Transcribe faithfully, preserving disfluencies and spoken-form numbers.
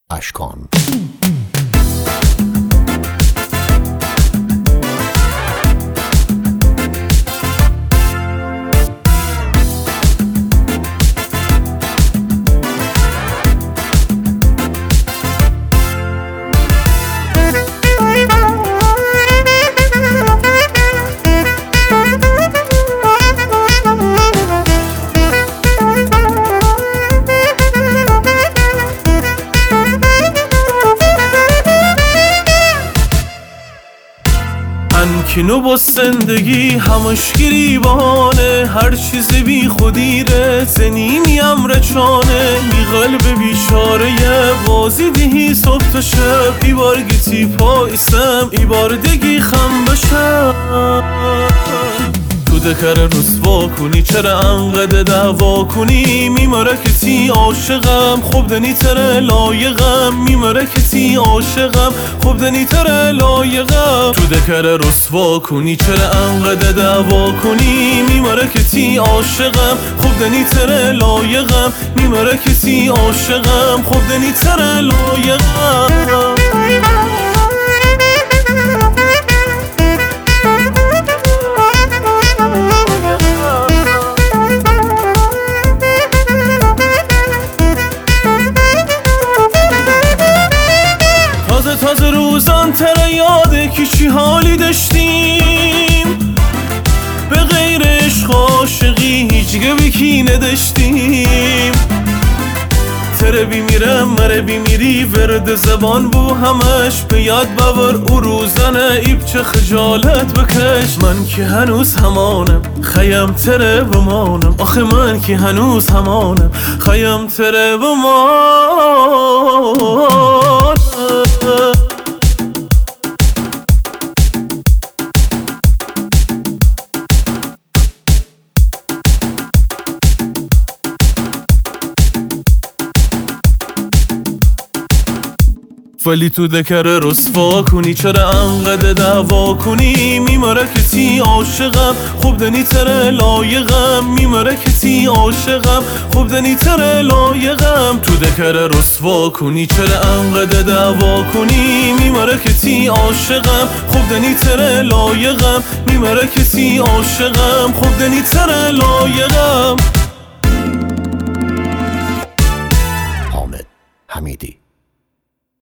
اشکان. کنو با زندگی همش گریبانه، هر چیز بی خودی ره زنیمیم رچانه، می قلب بیچاره بازی دیهی صبح تا شب، ای بار گیتی پایستم ای بار دگی خم بشم. تو دکر رسوا کنی چرا انقدر دعوا کنی، میماره کتی عاشقم خوب دنی تره لایقم، میماره کتی عاشقم خوب دنی تره لایقم. تو دکر رسوا کنی چرا انقدر دعوا کنی، میماره کتی عاشقم خوب دنی تره لایقم، میماره کتی عاشقم خوب دنی تره لایقم. تازه روزان تره یاده که چی حالی داشتیم، به غیر عشق عاشقی هیچ گوی کی نداشتیم. تره بیمیرم مره بیمیری ورد زبان بو همش، به یاد باور او روزانه ایب چه خجالت بکش. من که هنوز همانم خیم تره بمانم، آخه من که هنوز همانم خیم تره بمانم. ولی تو دکر رسوا کنی چرا انقدر دعوا کنی، میماره کتی عاشقم خوب دنی تره لایقم، میماره کتی عاشقم خوب دنی تره لایقم. تو دکر رسوا کنی چرا انقدر دعوا کنی، میماره کتی عاشقم خوب دنی تره لایقم، میماره کتی عاشقم خوب دنی تره لایقم. حامد حمیدی.